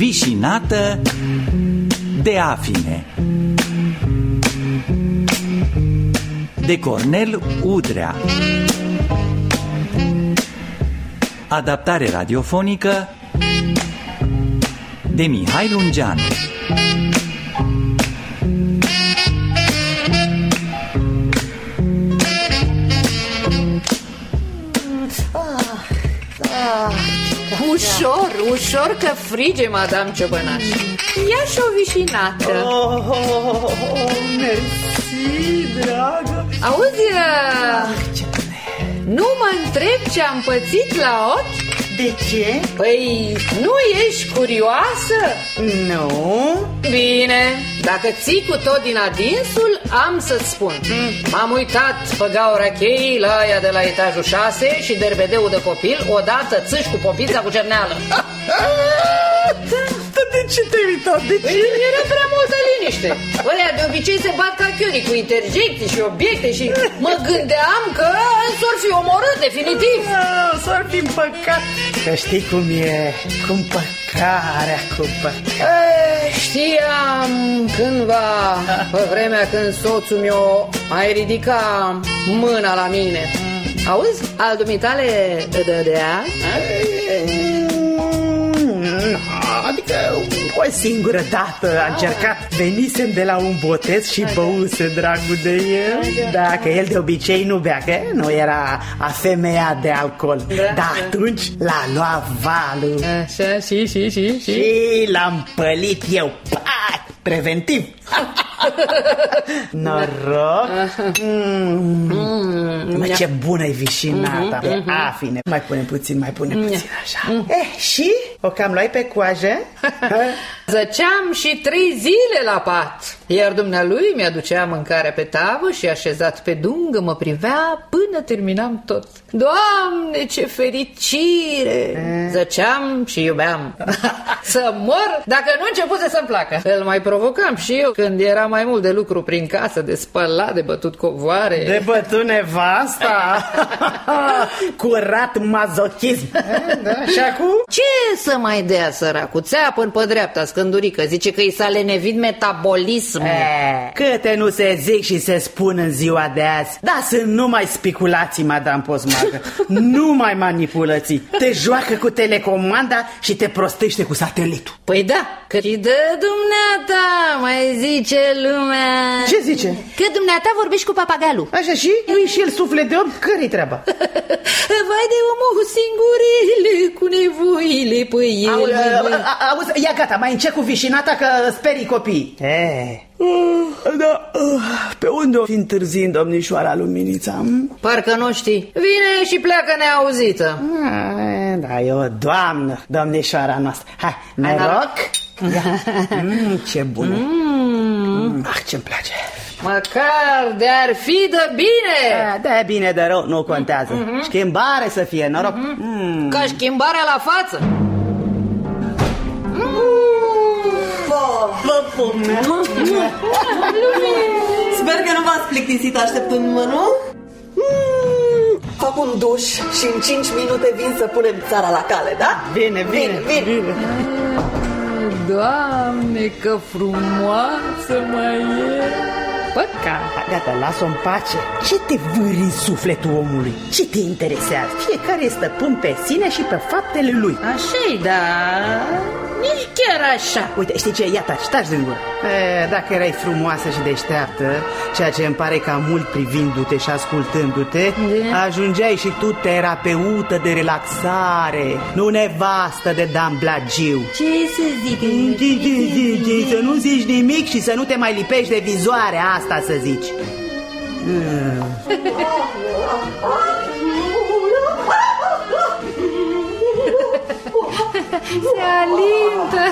Vișinată de afine, de Cornel Udrea. Adaptare radiofonică de Mihai Lungeanu. Ușor, ușor că frige, madame Ciobănaș. Ia și o vișinată. Mersi, dragă. Auzi, nu mă întreb ce am pățit la ochi? De ce? Păi, nu ești curioasă? Nu. Bine, dacă ții cu tot din adinsul, am să-ți spun. M-am uitat pe gaura cheii la aia de la etajul 6 și derbedeul de copil, odată țâși cu popița cu cerneală. De ce te-ai uitat? De ce? Era prea multă liniște. Ălea de obicei se bat ca chiorii cu interjecții și obiecte și mă gândeam că s-or fi omorât definitiv. S-ar fi împăcat. Că știi cum e, cu împăcarea, cu împăcarea. Știam cândva, pe vremea când soțul meu mai ridica mâna la mine. Auzi, al dumitale dădea? Adică o singură dată a încercat. Venisem de la un botez și băuse dragul de el. Da, că el de obicei nu bea, că nu era a femeia de alcool. Dar atunci l-a luat valul. Așa, și l-am pălit eu. Preventiv. Noroc. Ce bună e vișinata pe afine. Mai punem puțin așa. Și o cam luai pe coajă? Zăceam și 3 zile la pat. Iar dumnealui mi-aducea mâncarea pe tavă și așezat pe dungă mă privea până terminam tot. Doamne, ce fericire! Zăceam și iubeam. Să mor dacă nu începuse să-mi placă. Îl mai provocam și eu când era mai mult de lucru prin casă, de spălat, de bătut covoare. De bătut nevasta. Curat mazochism. Și acum? Ce să mai dea săracul? Țeapă-n pe dreapta scândurică. Zice că i s-a lenevit metabolismul. Câte nu se zic și se spun în ziua de azi. Da, sunt numai speculații, madame Posmacă. Numai manipulații. Te joacă cu telecomanda și te prostește cu satelitul. Păi da, că și dă dumneata, mai zice lumea. Ce zice? Că dumneata vorbești cu papagalul. Așa și? Nu-i și el suflet de om? Care-i treaba? Vai de omul singurile, cu nevoile pe el. Auzi, ia gata, mai încet cu vișinata că sperii copii. Da, pe unde o fi întârziind domnișoara Luminița? Parcă nu știi. Vine și pleacă neauzită. Da, e o doamnă, domnișoara noastră. Hai, noroc. Ce bună. Ce-mi place. Măcar de-ar fi de bine. De bine, de rău, nu contează. Schimbare să fie, noroc. Ca schimbarea la față. Vă pup. Sper că nu v-ați plictisit așteptându-mă, nu? Fac un duș și în 5 minute vin să punem țara la cale, da? Bine. Doamne, că frumoasă mai e. Păcat. Gata, las-o în pace. Ce te vâri în sufletul omului? Ce te interesează? Fiecare e stăpân pe sine și pe faptele lui. Așa-i, da. Nici chiar așa. Uite, știi ce? Ia taci din gură. Dacă erai frumoasă și deșteaptă, ceea ce îmi pare cam mult privindu-te și ascultându-te, ajungeai și tu terapeută de relaxare, nu nevastă de Dan Blagiu. Ce să zic? Să nu zici nimic și să nu te mai lipești de vizoare, asta să zici. Se alintă.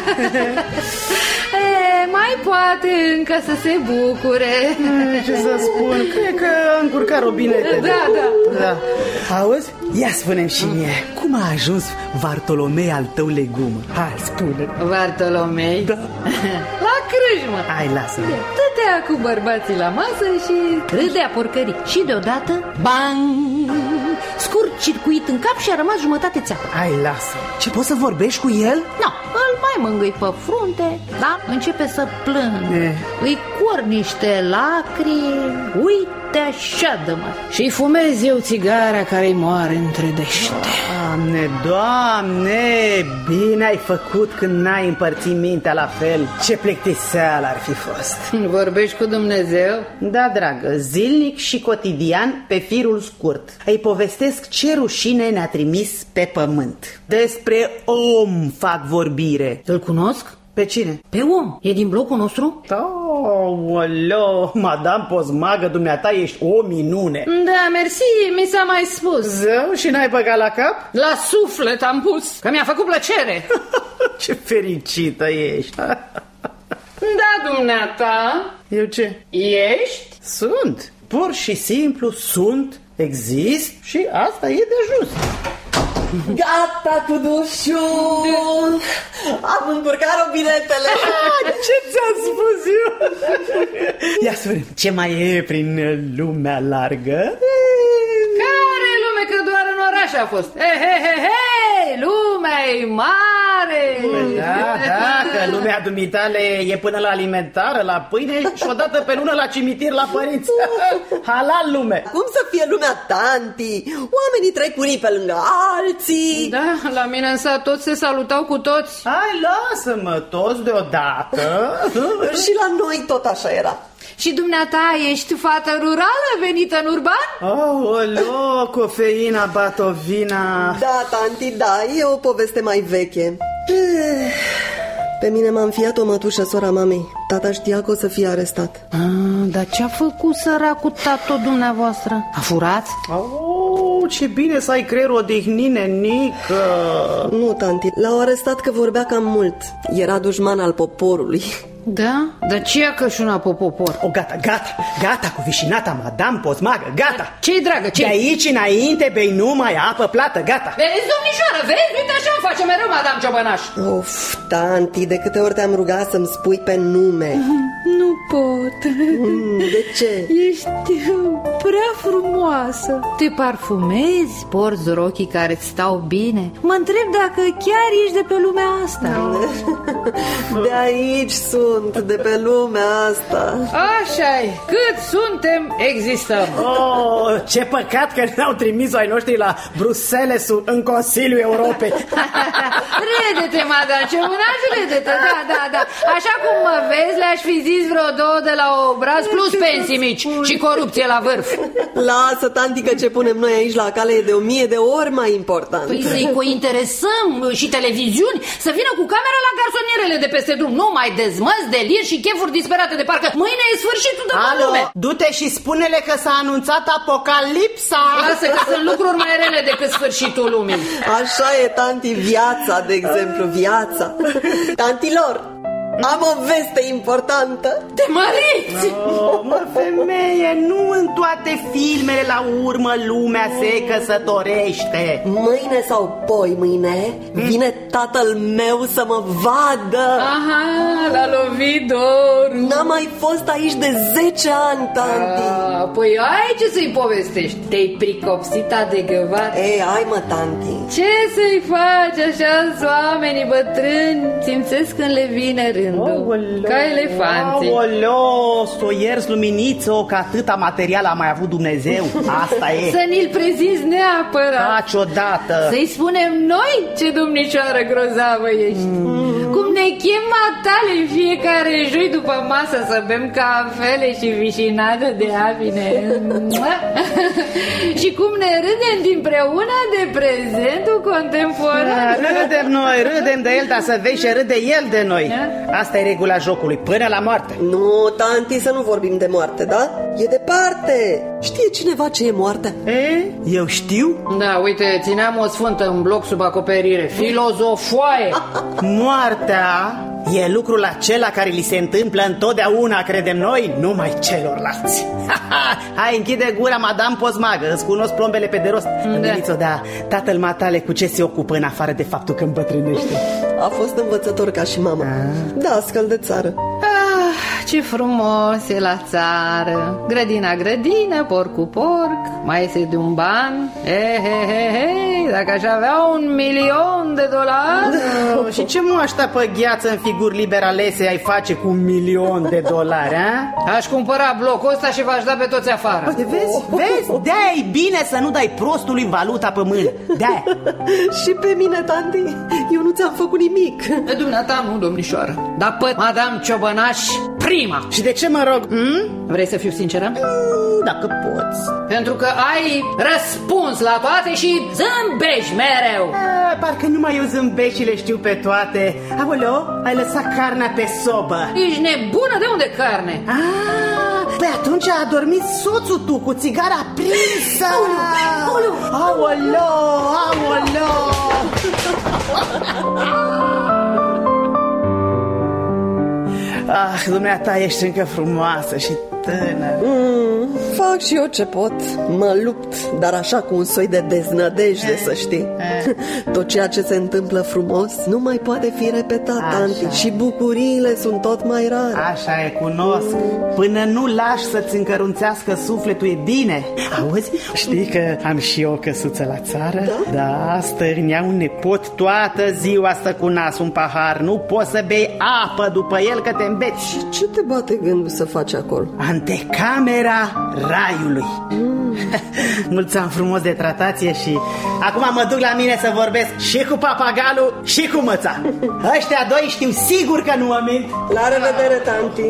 Mai poate încă să se bucure. Ce să spun? Cred că a încurcat robinete. Da. Auzi? Ia spune-mi și mie, cum a ajuns Vartolomei al tău legumă? Hai, spune. Vartolomei? Da. La crâșmă. Hai, lasă-mă. Tu te stătea cu bărbații la masă și râdea porcării. Și deodată, bang! Scurt circuit în cap și a rămas jumătate țeapă. Hai, lasă. Ce, poți să vorbești cu el? No, îl mai mângâi pe frunte, da? Începe să plângă. Îi cur niște lacrimi. Uite așa de mă. Și fumez eu țigara care-i moare între dește. Doamne, bine ai făcut când n-ai împărțit mintea la fel. Ce plictiseală ar fi fost. Vorbești cu Dumnezeu? Da, dragă, zilnic și cotidian pe firul scurt. Îi povestesc ce rușine ne-a trimis pe pământ. Despre om fac vorbire. Îl cunosc? Pe cine? Pe om. E din blocul nostru? Aoleo, Madame Pozmagă, dumneata ești o minune. Da, mersi, mi s-a mai spus. Zău, și n-ai băgat la cap? La suflet am pus, că mi-a făcut plăcere. Ce fericită ești. Da, dumneata. Eu ce? Ești? Sunt, pur și simplu sunt, exist și asta e de just. Gata cu dușul! Am încurcat robinetele! Ce ți-am spus eu? Ia spune, ce mai e prin lumea largă? Care lume, că doar în oraș a fost. Hei, lumea e mare. Da, că lumea dumitale e până la alimentară, la pâine și odată pe lună la cimitir la părinți. Halal lume. Cum să fie lumea, tanti? Oamenii trec unii pe lângă alții. Da, la mine în sat toți se salutau cu toți. Hai, lasă-mă, toți deodată. Și la noi tot așa era. Și dumneata ești fată rurală venită în urban? Aoleo, cofeina, batovina. Da, tanti, da, e o poveste mai veche. Pe mine m-a înfiat o mătușă, sora mamei. Tata știa că o să fie arestat. Dar ce-a făcut săracul tato dumneavoastră? A furat? Ce bine să ai creierul odihnit, nenică. Nu, tanti, l-au arestat că vorbea cam mult. Era dușman al poporului. Da? Dar ce a cășunat pe popor? Gata cu vișinata, Madame Pozmagă, gata. Ce-i, dragă, ce-i? De aici înainte bei numai apă plată, gata. Vezi, domnișoară, vezi? Uite așa îmi face mereu Madame Ciobănaș. Of, tanti, de câte ori te-am rugat să-mi spui pe nume. Nu pot. De ce? Ești prea frumoasă. Te parfumezi, porți rochii care îți stau bine. Mă întreb dacă chiar ești de pe lumea asta. De aici sunt, de pe lumea asta. Așa-i, cât suntem, existăm. Ce păcat că ne-au trimis ai noștri la Bruxelles în Consiliul Europei. Râde-te, Madame Ciobănaș, râde-te, da. Așa cum mă vezi, le-aș fi zis vreo 2 de la obraz, plus pensii mici și corupție la vârf. Lasă, tanti, că ce punem noi aici la cale e de 1000 de ori mai important. Păi să-i cointeresăm și televiziuni, să vină cu camera la garsonierele de peste drum. Nu mai dezmăți, delir și chefuri disperate de parcă mâine e sfârșitul de lume. Du-te și spune-le că s-a anunțat apocalipsa. Lasă că sunt lucruri mai rele decât sfârșitul lumii. Așa e, tanti, viața, de exemplu, viața. Tantilor, am o veste importantă. Te măriți! Mă, femeie, nu în toate filmele la urmă lumea se căsătorește. Mâine sau poi mâine vine tatăl meu să mă vadă. Aha, l-a lovit dorul. N-am mai fost aici de 10 ani, tanti. Păi ai ce să-i povestești? Te-ai pricopsit adecvat. Ei, ai mă, tanti. Ce să-i faci, așa-s oamenii bătrâni, simțesc când le vine rândul. Ca elefanții. Aoleo, s-o ierzi luminiță, că atâta material a mai avut Dumnezeu. Asta e. Să ni-l prezinți neapărat. Faci odată. Să-i spunem noi ce domnișoară grozavă ești. Cum ne chem matale în fiecare joi după masă să bem cafele și vișinată de avine. Și cum ne râdem dinpreună de prezentul contemporan. Râdem noi, râdem de el, dar să vezi ce râde el de noi. Asta e regula jocului, până la moarte. Nu, tanti, să nu vorbim de moarte, da? E departe. Știe cineva ce e moartea? Eu știu. Da, uite, țineam o sfântă în bloc sub acoperire. Filozofoaie. Moartea e lucrul acela care li se întâmplă întotdeauna, credem noi, numai celorlalți. Hai, închide gura, Madame Pozmagă, îți cunosc plombele pe de rost. Da, tatăl matale cu ce se ocupă în afară de faptul că îmbătrânește? A fost învățător ca și mama. Da, scăl de țară. ce frumos e la țară. Grădina, grădină, porc cu porc. Mai iese de un ban. Dacă aș avea $1.000.000. Și ce moașta pe gheață în figuri liber alese ai face cu $1.000.000, a? Aș cumpăra blocul ăsta și v-aș da pe toți afară. Vezi? De-aia e bine să nu dai prostului valuta pe mână. De-aia. Și pe mine, tanti, eu nu ți-am făcut nimic. De dumneata nu, domnișoară. Dar pe Madame Ciobănaș prima. Și de ce mă rog? Vrei să fiu sinceră? Dacă poți. Pentru că ai răspuns la toate și zâmbești mereu. Parcă numai eu zâmbesc și le știu pe toate. Aoleo, ai lăsat carnea pe sobă. Ești nebună? De unde carne? Păi atunci a dormit soțul tu cu țigara aprinsă. Aoleo. Dumneata ești încă frumoasă și tânără. Fac și eu ce pot. Mă lupt, dar așa cu un soi de deznădejde, să știi. Tot ceea ce se întâmplă frumos nu mai poate fi repetat, tanti. Și bucuriile sunt tot mai rare. Așa e, cunosc. Până nu lași să-ți încărunțească sufletul e bine. Auzi, știi că am și eu o căsuță la țară? Da, stârnea un nepot toată ziua, stă cu nasul în pahar. Nu poți să bei apă după el că te îmbeți. Și ce te bate gândul să faci acolo? Antecamera raiului. Mulțumim frumos de tratație și acum mă duc la mine să vorbesc și cu papagalul și cu măța. Ăștia doi știu sigur că nu mă mint. La revedere, tanti.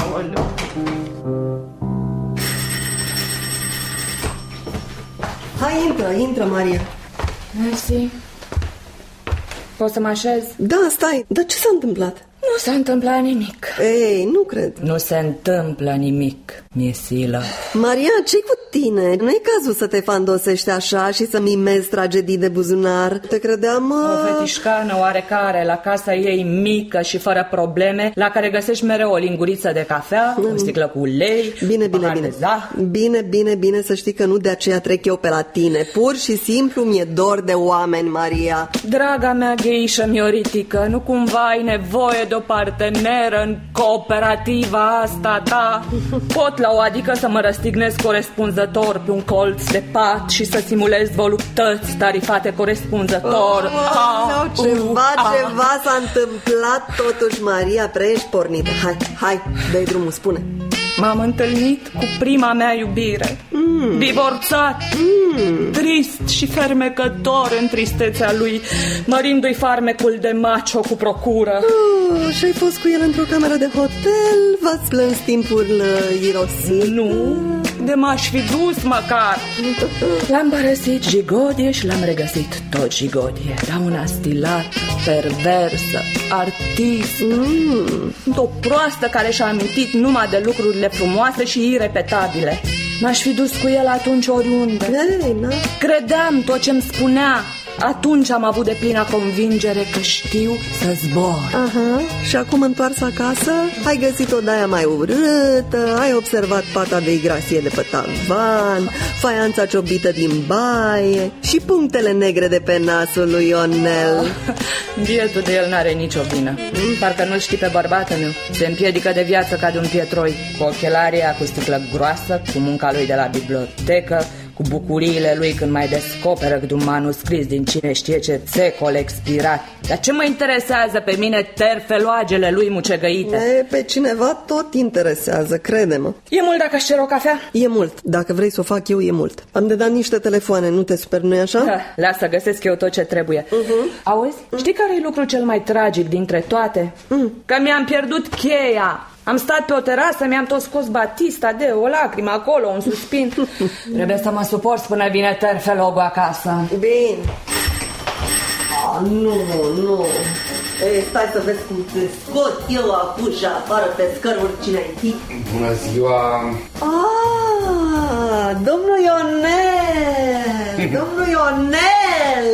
Hai, intră, Maria. Mersi. Poți să mă așez? Da, stai, dar ce s-a întâmplat? Nu s-a întâmplat nimic. Ei, nu cred. Nu se întâmplă nimic, mie silă. Maria, ce-i cu tine? Nu e cazul să te fandosești așa și să mimezi tragedii de buzunar. Te credeam... O fetișcană oarecare la casa ei mică și fără probleme, la care găsești mereu o linguriță de cafea, o sticlă cu ulei, Bine, să știi că nu de aceea trec eu pe la tine. Pur și simplu mi-e dor de oameni, Maria. Draga mea gheișă mioritică, nu cumva ai nevoie de o parteneră în cooperativa asta ta? Pot la o adică să mă răstignesc corespunzător pe un colț de pat și să simulez voluptăți tarifate corespunzător. Ceva s-a întâmplat totuși, Maria, prea ești pornită. Hai, dă-i drumul, spune. M-am întâlnit cu prima mea iubire, divorțat, trist și fermecător în tristețea lui, mărindu-i farmecul de macho cu procură. Și-ai fost cu el într-o cameră de hotel? V-ați plâns timpul irosit? Nu, de m-aș fi dus măcar. L-am părăsit jigodie și l-am regăsit tot jigodie. Era una stilată, perversă, artist, o proastă care și-a amintit numai de lucrurile frumoase și irepetabile. M-aș fi dus cu el atunci oriunde. Credeam tot ce-mi spunea. Atunci am avut deplină convingere că știu să zbor. Și acum întoars acasă, ai găsit o daia mai urâtă, ai observat pata de igrasie de pe tavan, faianța ciobită din baie și punctele negre de pe nasul lui Ionel. Bietul de el n-are nicio vină. Parcă nu știi pe bărbatul meu. Se împiedică de viață ca de un pietroi, cu ochelaria, cu sticlă groasă, cu munca lui de la bibliotecă, cu bucuriile lui când mai descoperă cât un manuscris din cine știe ce secol expirat. Dar ce mă interesează pe mine terfeloagele lui mucegăite? Pe cineva tot interesează, crede-mă. E mult dacă aș cer o cafea? E mult, dacă vrei să o fac eu e mult. Am de dat niște telefoane, nu te super, nu-i așa? Lasă, găsesc eu tot ce trebuie. Auzi, știi care e lucrul cel mai tragic dintre toate? Că mi-am pierdut cheia. Am stat pe o terasă, mi-am tot scos batista de o lacrimă acolo, un suspin. Trebuie să mă suport până vine terfelogul acasă. Bine. Nu. Stai să vezi cum te scot eu acum și afară pe scăruri cine ai. Bună ziua. Domnul Ionel.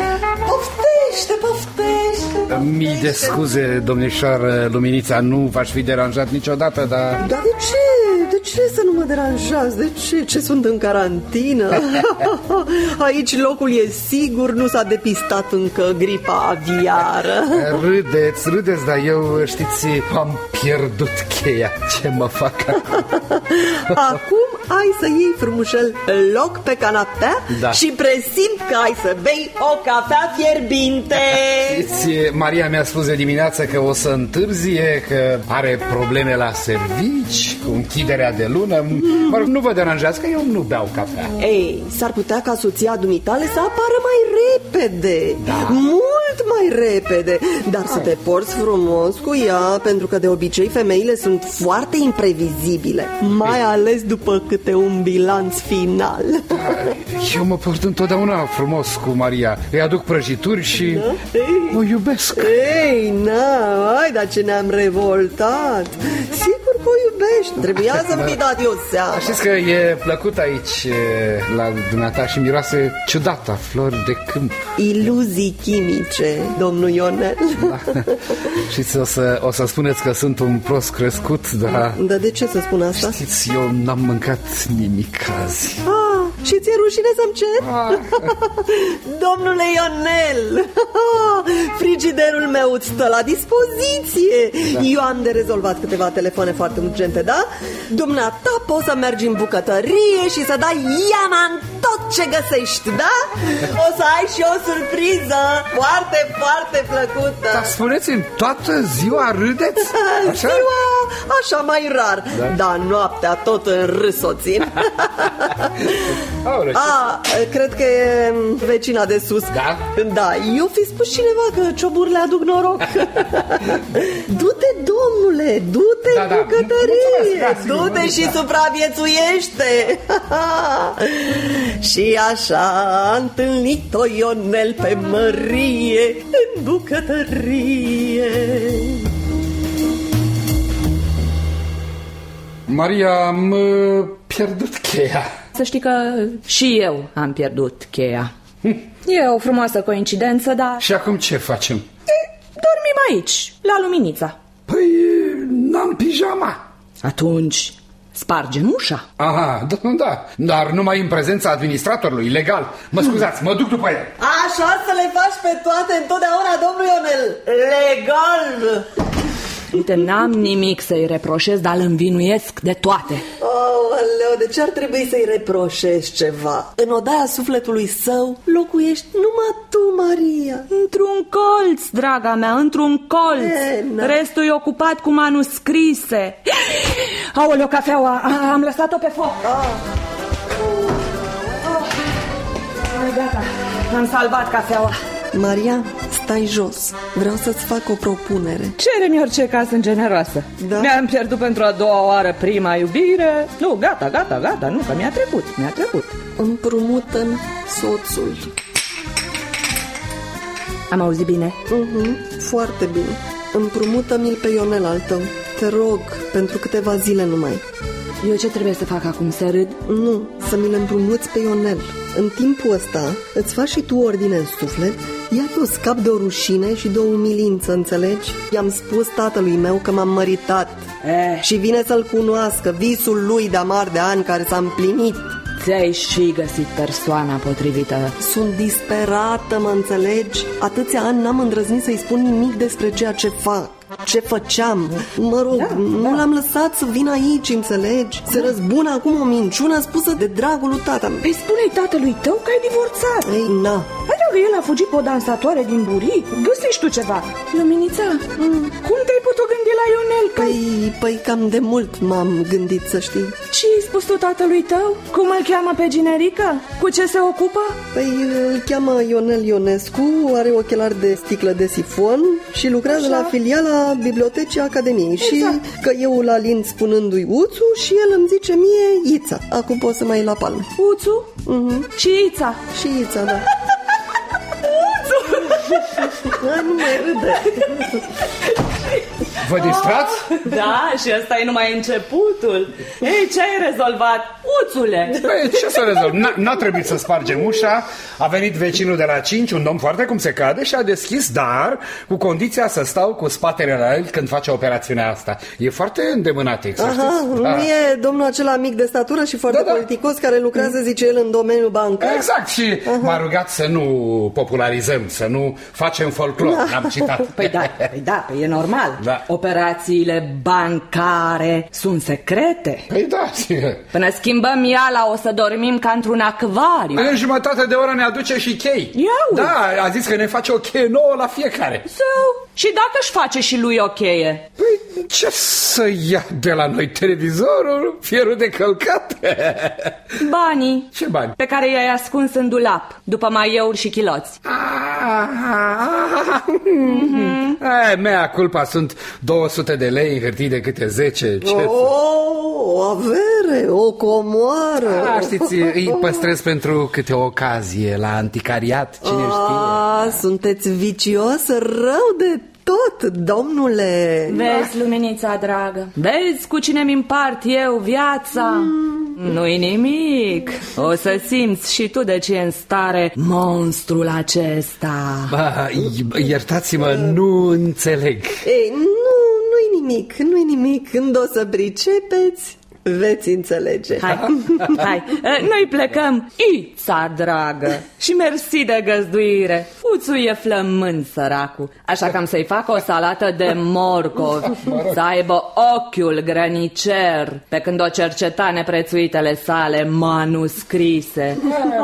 Poftește. Mii de scuze, domnișoară Luminița, nu v-aș fi deranjat niciodată, dar... Dar de ce? ce să nu mă deranjați? De ce? Ce sunt în carantină? Aici locul e sigur, nu s-a depistat încă gripa aviară. Râdeți, dar eu, știți, am pierdut cheia. Ce mă fac acum? Acum ai să iei frumușel loc pe canapea, da, și presimt că ai să bei o cafea fierbinte. Știți, Maria mi-a spus de dimineață că o să întârzie, că are probleme la servici, cu închiderea de lună. Mă rog, nu vă deranjați că eu nu beau cafea. Ei, s-ar putea ca soția dumitale să apară mai repede, da, mult mai repede. Dar să te porți frumos cu ea, pentru că de obicei femeile sunt foarte imprevizibile, mai ales după câte un bilanț final. Eu mă port întotdeauna frumos cu Maria. Îi aduc prăjituri și o iubesc. Ei, hai, dar ce ne-am revoltat. Sigur că o iubești. Trebuia să-mi fi dat eu seama. Știți că e plăcut aici la dumneata și miroase ciudată, flori de câmp. Iluzii chimice, domnul Ionel. Da. Știți, o să spuneți că sunt un prost crescut, dar... Dar de ce să spun asta? Știți, eu n-am mâncat nimic azi. Și ți-e rușine să-mi cer? Domnule Ionel, frigiderul meu îți stă la dispoziție. Da. Eu am de rezolvat câteva telefoane foarte urgente, da? Dumneata poți să mergi în bucătărie și să dai iama în tot ce găsești, da? O să ai și o surpriză foarte, foarte plăcută. Dar spuneți-mi, toată ziua râdeți? Așa? Ziua, așa mai rar, da? Dar noaptea tot în râs o țin. Cred că e vecina de sus. Da? Da, eu fi spus cineva că cioburile aduc noroc. Du-te, domnule, du-te în bucătărie, du-te și supraviețuiește. Și așa a întâlnit-o Ionel pe Mărie în bucătărie. Maria, am pierdut cheia. Să știi că și eu am pierdut cheia. E o frumoasă coincidență, dar... Și acum ce facem? Dormim aici, la luminița. Păi, n-am pijama. Atunci spargem ușa. Aha, da, dar numai în prezența administratorului, legal. Mă scuzați, mă duc după el. Așa să le faci pe toate întotdeauna, domnul Ionel. Legal. Uite, n-am nimic să-i reproșez, dar îl învinuiesc de toate. Aoleu, de ce ar trebui să-i reproșezi ceva? În odaia sufletului său locuiești numai tu, Maria. Într-un colț, draga mea, într-un colț. Restul e ocupat cu manuscrise. Aoleu, cafeaua, am lăsat-o pe foc. Gata, am salvat cafeaua. Maria, stai jos. Vreau să-ți fac o propunere. Cere-mi orice ca sunt generoasă. Da? Mi-am pierdut pentru a doua oară prima iubire. Nu, gata, nu, că mi-a trecut. Împrumută-mi soțul. Am auzit bine? Foarte bine. Împrumută-mi-l pe Ionel al tău. Te rog, pentru câteva zile numai. Eu ce trebuie să fac acum, să râd? Nu, să mi-l împrumuți pe Ionel. În timpul ăsta îți faci și tu ordine în suflet, iar eu scap de o rușine și de o umilință, înțelegi? I-am spus tatălui meu că m-am măritat și vine să-l cunoască, visul lui de amar de ani care s-a împlinit. Ți-ai și găsit persoana potrivită. Sunt disperată, mă înțelegi? Atâția ani n-am îndrăznit să-i spun nimic despre ceea ce fac, ce făceam. Mă rog, nu l-am lăsat să vină aici, înțelegi? Se răzbună acum o minciună spusă de dragul lui tata. Păi spune-i tatălui tău că ai divorțat. Ei, na. Adică el a fugit pe o dansatoare din Buric. Găsești tu ceva. Luminița, cum te-ai putut gândi la Ionel? Păi cam de mult m-am gândit, să știi. Ce ai spus tu tatălui tău? Cum îl cheamă pe generică? Cu ce se ocupă? Păi îl cheamă Ionel Ionescu, are ochelari de sticlă de sifon și lucrează la filiala Bibliotecii Academiei. Exact. Și că eu îl alin spunându-i Uțu și el îmi zice mie Ița. Acum poți să mai iei la palme. Uțu? Și Ița? Și Ița, da. Nu mai râde. Vă distrați? Da, și ăsta e numai începutul. Ei, ce ai rezolvat? Uțule! Păi, ce să rezolv? N-a trebuit să spargem ușa. A venit vecinul de la 5, un domn foarte cum se cade, și a deschis, dar cu condiția să stau cu spatele la el când face operațiunea asta. E foarte îndemânatic, să știți. Nu e domnul acela mic de statură și foarte politicos care lucrează, zice el, în domeniul bancar? Exact, și m-a rugat să nu popularizăm, să nu facem folclor. Am citat. Păi da, e normal. Da. Operațiile bancare sunt secrete. Păi da. Până schimbăm iala o să dormim ca într-un acvariu. În jumătate de oră ne aduce și chei. Iau. Da, a zis că ne face o cheie nouă la fiecare. Și dacă își face și lui o cheie? Păi ce să ia de la noi? Televizorul? Fierul de călcat? Banii. Ce bani? Pe care i-ai ascuns în dulap, după maieuri și chiloți. Mea culpa, sunt 200 de lei în hârtii de câte 10. O avere, o comoară. Știți, îi păstrez pentru câte o ocazie la anticariat, cine știe. Sunteți vicios rău de tot, domnule. Vezi, luminița dragă, vezi cu cine mi împart eu viața? Nu-i nimic. O să simți și tu de ce e în stare monstrul acesta. Iertați-mă, nu înțeleg. Ei, nu-i nimic. Când o să pricepeți, veți înțelege. Hai, noi plecăm, Ița dragă. Și mersi de găzduire. Uțul e flămând, săracul, așa că am să-i fac o salată de morcov, să aibă ochiul grănicer pe când o cerceta neprețuitele sale manuscrise.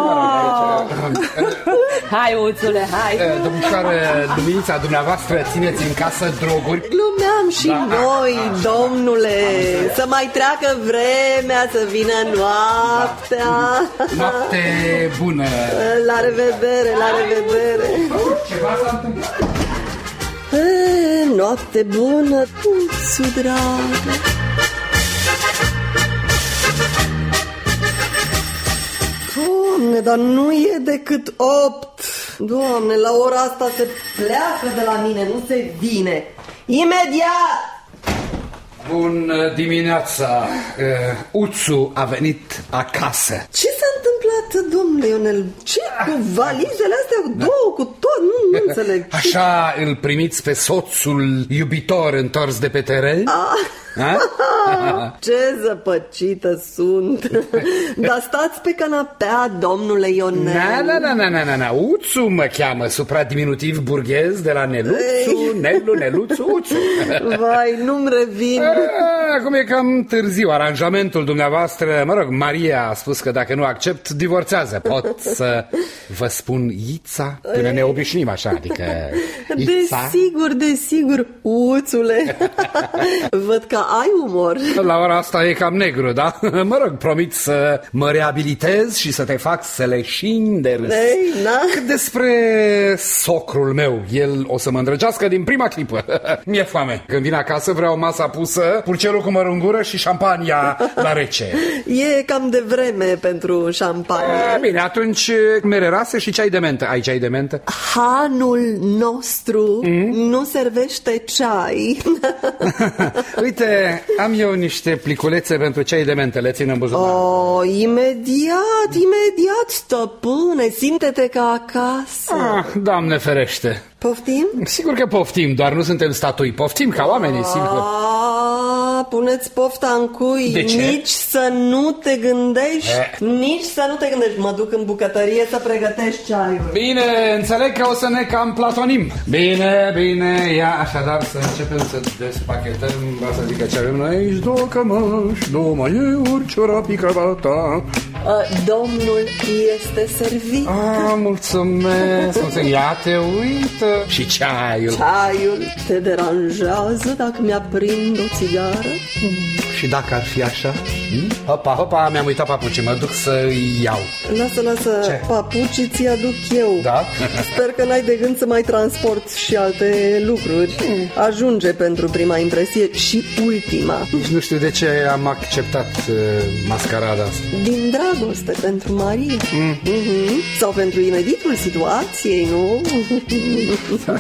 Hai, Uțule, hai. Domnișoară, Duminița, dumneavoastră țineți în casă droguri? Glumeam și noi, domnule. Să mai treacă vremea, să vină noaptea. Noapte bună. La revedere, la revedere. Ceva s-a întâmplat. Noapte bună, Uțu dragă. Doamne, dar nu e decât 8. Doamne, la ora asta se pleacă de la mine, nu se vine. Imediat! Bună dimineața. Uțu a venit acasă. Ce s-a întâmplat, domnule Ionel? Ce cu valizele astea, două, cu tot? Nu înțeleg. Așa îl primiți pe soțul iubitor întors de pe teren? Ce zăpăcită sunt. Dar stați pe canapea, domnule Ionel. Na, Uțu mă cheamă, supradiminutiv burghez de la Neluțu. Neluțu, Uțu. Vai, nu-mi revin. Acum e cam târziu aranjamentul dumneavoastră. Mă rog, Maria a spus că dacă nu accept, divorțează. Pot să vă spun Ița? Până ne obișnim așa, adică Ița? Desigur, Uțule. Văd că ai umor. La ora asta e cam negru, da? Mă rog, promit să mă reabilitez și să te fac să leșini de râs. Cât despre socrul meu, el o să mă îndrăgească din prima clipă. Mi-e foame. Când vin acasă vreau masa pusă, purcelul cu mărungură și șampania la rece. E cam de vreme pentru șampanie. Bine, atunci mere rase și ceai de mentă. Ai ceai de mentă? Hanul nostru nu servește ceai. Uite, am eu niște pliculețe pentru ceai de mentă, le țin în buzunar. Imediat, stăpâne, simte-te ca acasă. Doamne ferește. Poftim? Sigur că poftim, doar nu suntem statui. Poftim ca oamenii, sigur. Puneți pofta în cui. De ce? Nici să nu te gândești. Nici să nu te gândești. Mă duc în bucătărie să pregătești ceaiul. Bine, înțeleg că o să ne cam platonim. Bine, ia așadar să începem să despachetăm. Asta zic că ce avem noi aici. 2 cămăși, 2 maiuri, ciorapii, cravata. Domnul este servit. Mulțumesc. Ia te uită. Și ceaiul. Ceaiul te deranjează dacă mi-aprind o țigară? Și dacă ar fi așa? Hopa, mi-am uitat papucii, mă duc să-i iau. Lasă, ce? Papucii ți aduc eu. Da? Sper că n-ai de gând să mai transport și alte lucruri. Ajunge pentru prima impresie și ultima. Nici nu știu de ce am acceptat mascarada asta. Din dragoste pentru Maria. Sau pentru ineditul situației, nu?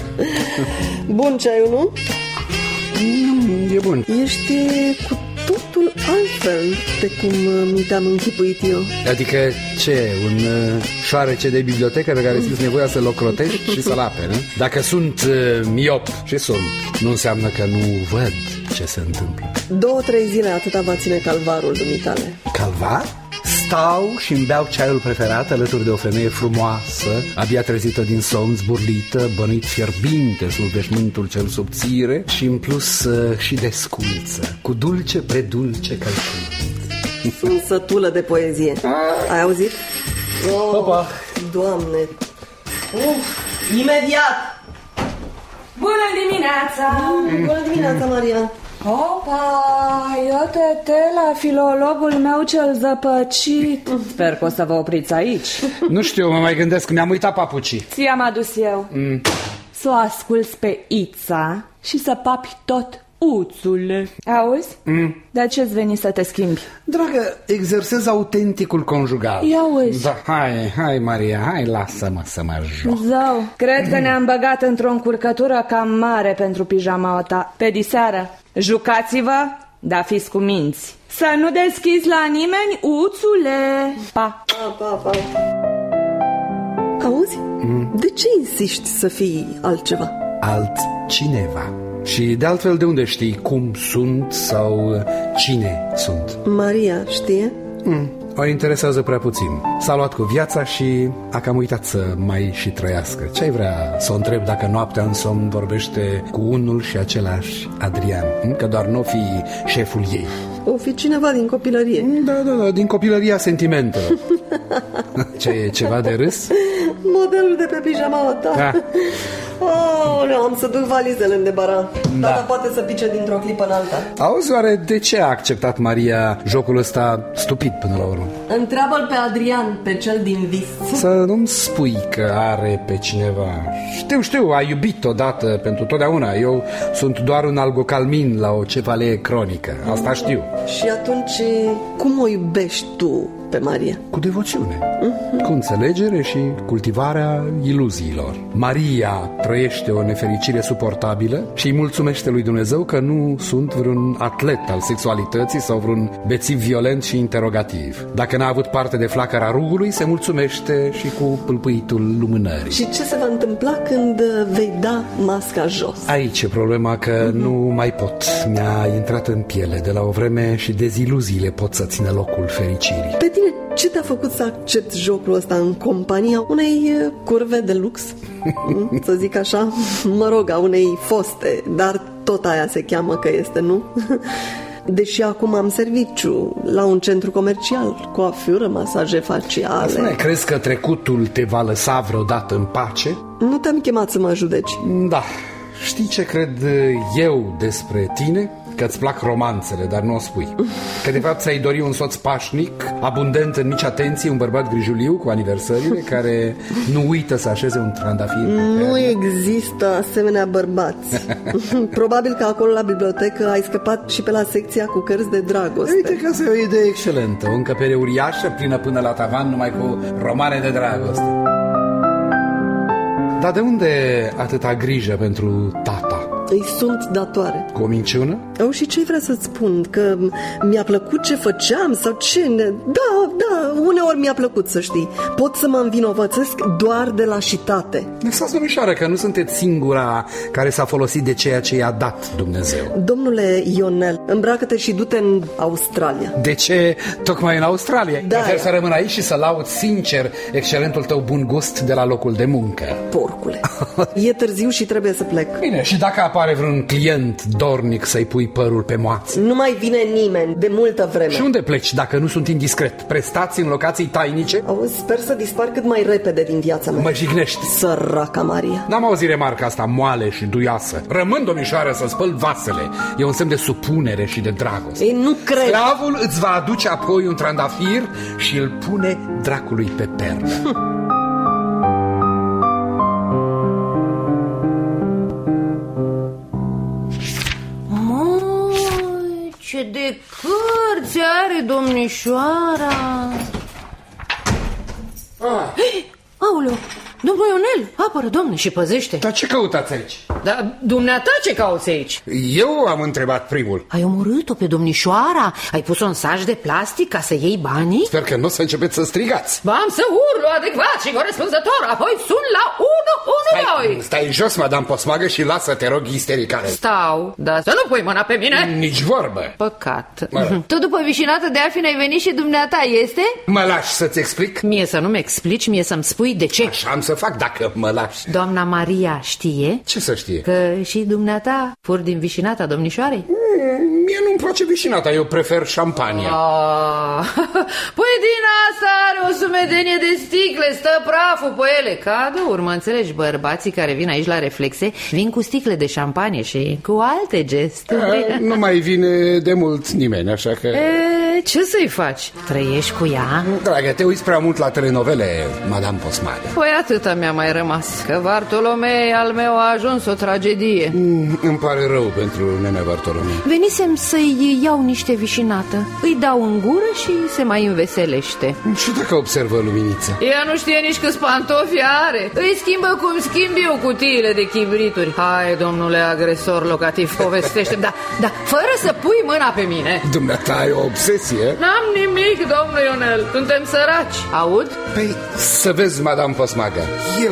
Bun ceaiul, nu? E bun. Ești cu totul totul altfel de cum mi te-am închipuit eu. Adică ce? Un șoarece de bibliotecă pe care simți nevoia să-l ocrotești și să-l aperi, nu? Dacă sunt miop, și sunt, nu înseamnă că nu văd ce se întâmplă. 2-3 zile atâta va ține calvarul dumitale. Calvar? Stau și îmi beau ceaiul preferat alături de o femeie frumoasă, abia trezită din somn, zburlită, bănuit fierbinte sub veșmântul cel subțire și în plus și desculță, cu dulce predulce călcânt. Sunt sătulă de poezie. Ai auzit? Opa! Doamne! Imediat! Bună dimineața! Bună dimineața, Maria! Opa, iată-te la filologul meu cel zăpăcit. Sper că o să vă opriți aici. Nu știu, mă mai gândesc, mi-am uitat papucii. Ți-am adus eu. Să o asculți pe Ița și să papi tot uțul. Auzi? De ce-ți veni să te schimbi? Dragă, exersez autenticul conjugal. Ia uzi. Da, hai, Maria, hai, lasă-mă să mă joc. Zău, cred că ne-am băgat într-o încurcătură cam mare pentru pijamaua ta. Pe diseară, jucați-vă, dar fiți cu minți. Să nu deschizi la nimeni, uțule. Pa! Pa. Auzi? De ce insiști să fii altceva? Altcineva. Și de altfel, de unde știi cum sunt sau cine sunt? Maria știe? O interesează prea puțin. S-a luat cu viața și a cam uitat să mai și trăiască. Ce-ai vrea să o întreb dacă noaptea în somn vorbește cu unul și același Adrian? Că doar n-o fi șeful ei. O fi cineva din copilărie. Da, din copilăria sentimentelor. Ce e, ceva de râs? Modelul de pe pijamaua ta. Da. Am să duc valizele în debaran. Da. Tata poate să pice dintr-o clipă în alta. Auzi, oare de ce a acceptat Maria jocul ăsta stupid până la urmă? Întreabă-l pe Adrian, pe cel din vis. Să nu-mi spui că are pe cineva. Știu, a iubit odată pentru totdeauna. Eu sunt doar un algocalmin la o cefalee cronică. Asta știu. Și atunci, cum o iubești tu pe Maria? Cu devoțiune, cu înțelegere și cultivarea iluziilor. Maria trăiește o nefericire suportabilă și îi mulțumește lui Dumnezeu că nu sunt vreun atlet al sexualității sau vreun bețiv violent și interogativ. Dacă n-a avut parte de flacăra rugului, se mulțumește și cu pâlpâitul lumânării. Și ce se va întâmpla când vei da masca jos? Aici e problema, că nu mai pot. Mi-a intrat în piele de la o vreme și deziluziile pot să țină locul fericirii. Pe tine, ce te-a făcut să accepti jocul ăsta în compania unei curve de lux? Să zic așa, mă rog, a unei foste, dar tot aia se cheamă că este, nu? Deși acum am serviciu la un centru comercial, coafură, masaje faciale. Crezi că trecutul te va lăsa vreodată în pace? Nu te-am chemat să mă judeci. Da, știi ce cred eu despre tine? Că-ți plac romanțele, dar nu o spui. Că de fapt ți-ai dori un soț pașnic, abundent în mici atenții, un bărbat grijuliu cu aniversările, care nu uită să așeze un trandafir. Nu există asemenea bărbați. Probabil că acolo la bibliotecă ai scăpat și pe la secția cu cărți de dragoste. Uite că asta e o idee excelentă. O încăpere uriașă, plină până la tavan, numai cu romane de dragoste. Dar de unde atâta grijă pentru tata? Îi sunt datoare. Cu o minciună? Și ce vrea să-ți spun? Că mi-a plăcut ce făceam sau ce? Da, uneori mi-a plăcut, să știi. Pot să mă învinovățesc doar de lașitate. Lăsați, domnișoară, că nu sunteți singura care s-a folosit de ceea ce i-a dat Dumnezeu. Domnule Ionel, îmbracă-te și du-te în Australia. De ce tocmai în Australia? Da. Prefer să rămân aici și să laud sincer excelentul tău bun gust de la locul de muncă. Porcule, e târziu și trebuie să plec. Bine, și dacă apare vreun client dornic să-i pui părul pe moață? Nu mai vine nimeni de multă vreme. Și unde pleci dacă nu sunt indiscret? Prestați în locații tainice? Auzi, sper să dispar cât mai repede din viața mea. Mă jignești. Săraca Maria. N-am auzit remarca asta moale și duioasă. Rămân, domnișoară, să spăl vasele. E un semn de supunere și de dragoste. Ei, nu cred. Sclavul îți va aduce apoi un trandafir și îl pune dracului pe pernă. Ce de cărți are domnișoara! Aoleu, Domnul Ionel, apără, domne, și păzește. Dar ce căutați aici? Dar dumneata ce cauți aici? Eu am întrebat primul. Ai omorât-o pe domnișoara? Ai pus-o în saci de plastic ca să iei banii? Sper că nu o să începeți să strigați. V-am să urlu adecvat și corespunzător, apoi sun la 112. Stai jos, madame Posmagă, și lasă, te rog, istericale. Stau, dar să nu pui mâna pe mine. Nici vorbă. Păcat. Tu după vișinată de afine ai venit și dumneata, este? Mă lași să-ți explic? Mie să nu-mi explici, mie să-mi spui de ce. Așa am să fac dacă mă lași. Doamna Maria știe? Ce să știe? Că și dumneata furi din vișinata domnișoarei? Mie nu-mi place vișinata, eu prefer șampania. Păi din asta are o sumedenie de sticle, stă praful pe ele. Cadouri, mă înțelegi, bărbații care vin aici la Reflexe vin cu sticle de șampanie și cu alte gesturi. Nu mai vine de mult nimeni, așa că... Ce să-i faci? Trăiești cu ea? Dragă, te uiți prea mult la telenovele, madame Posmagă. Păi atâta mi-a mai rămas, că Bartolomei al meu a ajuns o tragedie. Îmi pare rău pentru nene Bartolomei. Venisem să-i iau niște vișinată. Îi dau în gură și se mai înveselește. Și dacă observă luminița? Ea nu știe nici câți pantofi are. Îi schimbă cum schimb eu cutiile de chibrituri. Hai, domnule agresor locativ, povestește. Da, fără să pui mâna pe mine. Dumneata ai o obsesie? N-am nimic, domnule Ionel. Suntem săraci. Aud? Păi, să vezi, madame Posmagă, eu...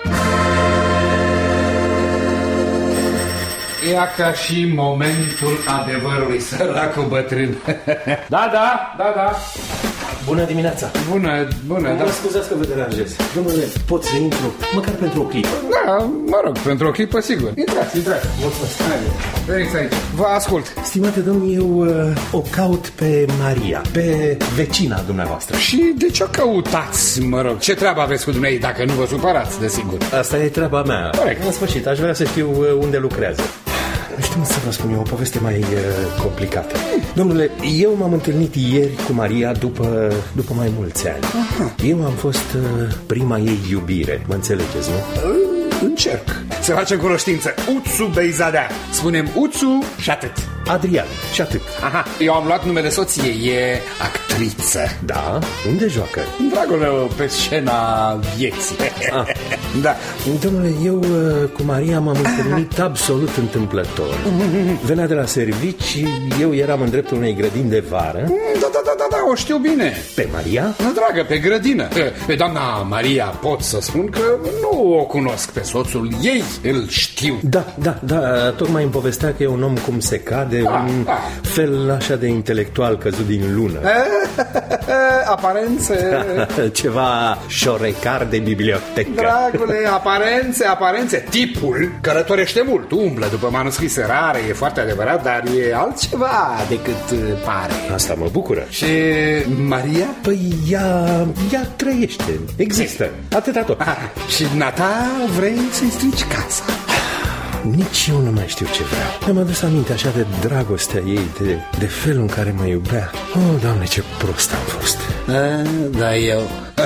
Ia ca și momentul adevărului, săracul bătrân. Da. Bună dimineața. Bună, da. Mă scuzați că vă deranjez. Domnule, pot să intru, măcar pentru o clipă? Da, mă rog, pentru o clipă, sigur. Intrați. Mulțumesc. Veniți aici, vă ascult. Stimate domn, eu o caut pe Maria, pe vecina dumneavoastră. Și de ce o căutați, mă rog? Ce treabă aveți cu dumneavoastră, dacă nu vă supărați, desigur? Asta e treaba mea. Corect. În sfârșit, aș vrea să știu unde lucrează. Nu știu să vă spun eu, o poveste mai complicată. Domnule, eu m-am întâlnit ieri cu Maria după mai mulți ani. Eu am fost prima ei iubire, mă înțelegeți, nu? Încerc să facem cunoștință. Uțu Beizadea. Spunem Uțu și atât. Adrian, și atât. Aha, eu am luat numele soției, e actriță. Da? Unde joacă? Dragul meu, pe scena vieții. Da. Domnule, eu cu Maria m-am întâlnit absolut întâmplător. Venea de la servici, eu eram în dreptul unei grădini de vară. Da, o știu bine. Pe Maria? Nu, dragă, pe grădină. Pe doamna Maria pot să spun că nu o cunosc. Pe soțul ei îl știu. Da, tocmai îmi povestea că e un om cum se cade, un fel așa de intelectual căzut din lună. Aparențe. Ceva șorecar de bibliotecă. Dragule, aparențe. Tipul călătorește mult, umblă după manuscrise rare, e foarte adevărat, dar e altceva decât pare. Asta mă bucură. Și Maria? Păi ea trăiește, există, atâta tot. Și dumneata vrei să-i strici casa? Nici eu nu mai știu ce vreau. Mi-am adus aminte așa de dragostea ei, de felul în care mă iubea. Oh, Doamne, ce prost am fost. Da, eu.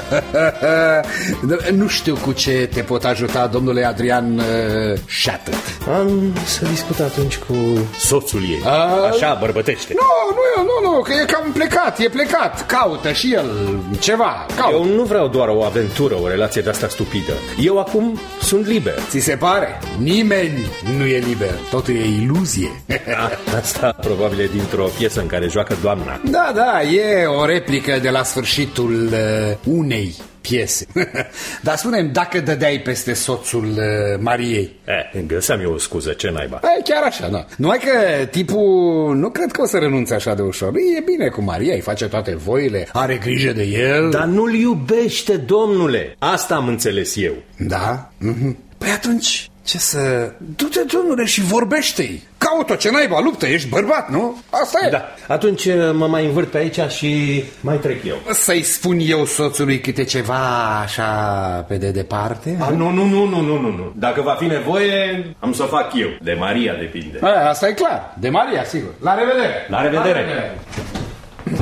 Nu știu cu ce te pot ajuta, domnule Adrian, și atât. Am să discut atunci cu soțul ei. Așa, bărbătește. Nu, că e cam plecat, e plecat. Caută și el ceva. Eu nu vreau doar o aventură, o relație de-asta stupidă. Eu acum sunt liber. Ți se pare? Nimeni nu e liber, totul e iluzie. Asta probabil e dintr-o piesă în care joacă doamna. Da, e o replică de la sfârșitul unei piese. Dar spune-mi, dacă dădeai peste soțul Mariei? Găseam eu o scuză, ce naiba? Chiar așa, da. Numai că tipul nu cred că o să renunțe așa de ușor. E bine cu Maria, îi face toate voile, are grijă de el. Dar nu-l iubește, domnule. Asta am înțeles eu. Da? Păi atunci... Ce să... Du-te, domnule, și vorbește-i. Caut-o, ce naiba, luptă, ești bărbat, nu? Asta e. Da, atunci mă mai învârt pe aici și mai trec eu. Să-i spun eu soțului câte ceva așa pe de departe? Nu. Dacă va fi nevoie, am să o fac eu. De Maria depinde. Asta e clar, de Maria, sigur. La revedere. La revedere.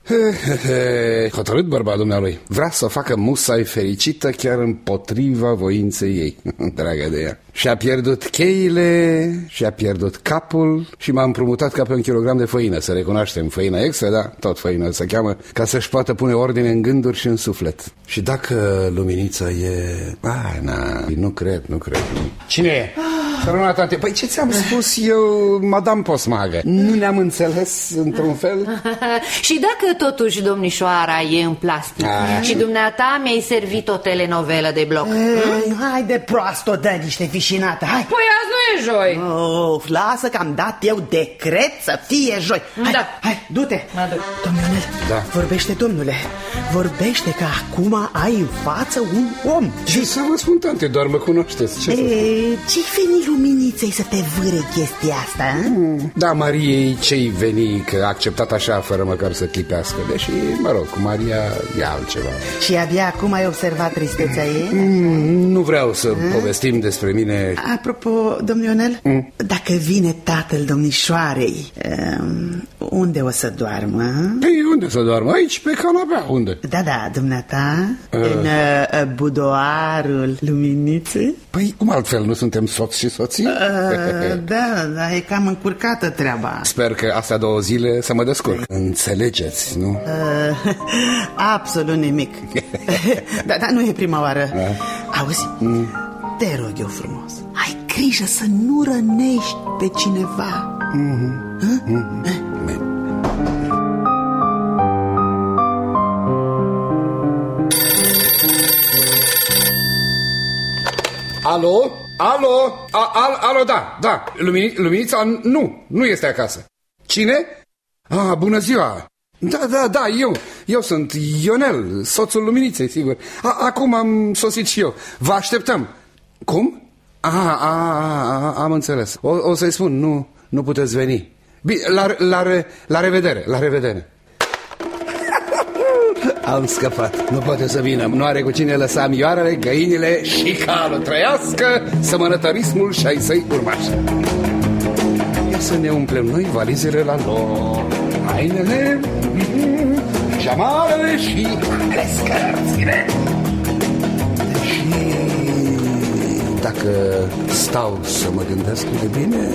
Hotărât bărbat dumnealui. Vrea să o facă musai fericită chiar împotriva voinței ei. Dragă de ea. Și-a pierdut cheile, și-a pierdut capul și m-a împrumutat ca pe un kilogram de făină. Să recunoaștem, făină extra, da, tot făină se cheamă, ca să-și poată pune ordine în gânduri și în suflet. Și dacă luminița e... nu cred. Cine e? Sărăna tante, păi ce ți-am spus eu, Madame Posmagă? Nu ne-am înțeles într-un fel? Și dacă totuși domnișoara e în plastic și dumneata mi-ai servit o telenovelă de bloc? Hai de proastă, dă niște fișinată, hai. Păi azi nu e joi. Lasă că am dat eu decret să fie joi. Hai, du-te. Domnule, vorbește, domnule. Vorbește că acum ai în față un om. Ce să vă spun, tante, doar mă cunoașteți. Ce-i veni luminiței să te vâre chestia asta? Da, Mariei ce-i veni că a acceptat așa fără măcar să clipească. Deși, mă rog, cu Maria e altceva. Și abia acum ai observat tristețea ei? Nu vreau să povestim despre mine. Apropo, domnul Ionel, dacă vine tatăl domnișoarei, unde o să doarmă? Păi unde să doarmă? Aici, pe canapea. Unde? Da, dumneata, în budoarul luminiței. Păi cum altfel, nu suntem soți și soții? Da, e cam încurcată treaba. Sper că astea 2 zile să mă descurc. Înțelegeți, nu? Absolut nimic. Dar nu e prima oară. Auzi, te rog eu frumos, ai grijă să nu rănești pe cineva. Alo? Alo, da. Luminița nu este acasă. Cine? Bună ziua. Da, eu sunt Ionel, soțul Luminiței, sigur. Acum am sosit și eu. Vă așteptăm. Cum? Am înțeles. O să-i spun, nu puteți veni. Bine, la revedere. Am scăpat. Nu poate să vină. Nu are cu cine lăsa mioarele, găinile și calul. Trăiască sămănătărismul și ai săi urmași. Ia să ne umplem noi valizele la lor. Hainele, jamarele și scărțile. Și dacă stau să mă gândesc de bine...